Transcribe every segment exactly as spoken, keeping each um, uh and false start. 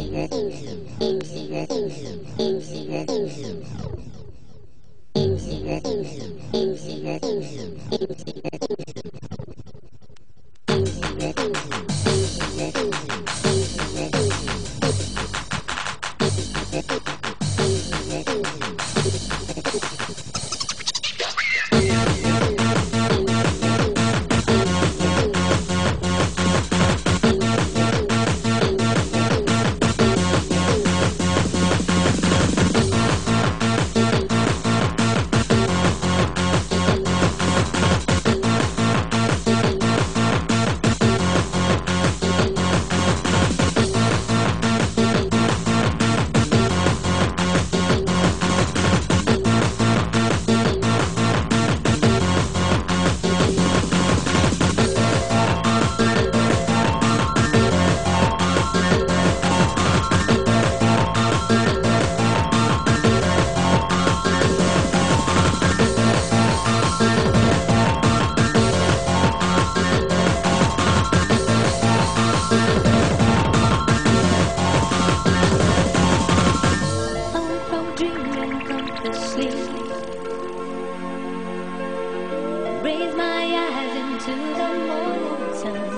Raise my eyes into the morning sun.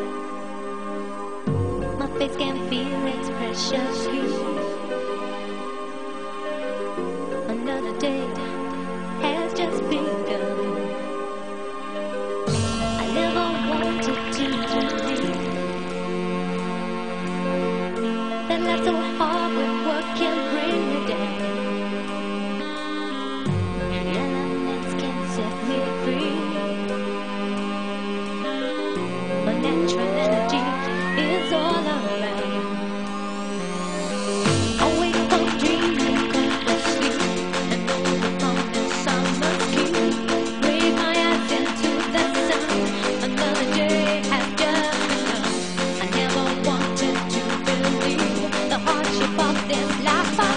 My face can feel its precious hue. Another day has just begun. I never wanted to believe that life so hard with work can bring me down. Elements can set me free. Natural energy is all around. I wake up dreaming, go to sleep, and know the promise I must keep. Raise my eyes into the sun. Another day has just begun. I never wanted to believe the hardship of this life.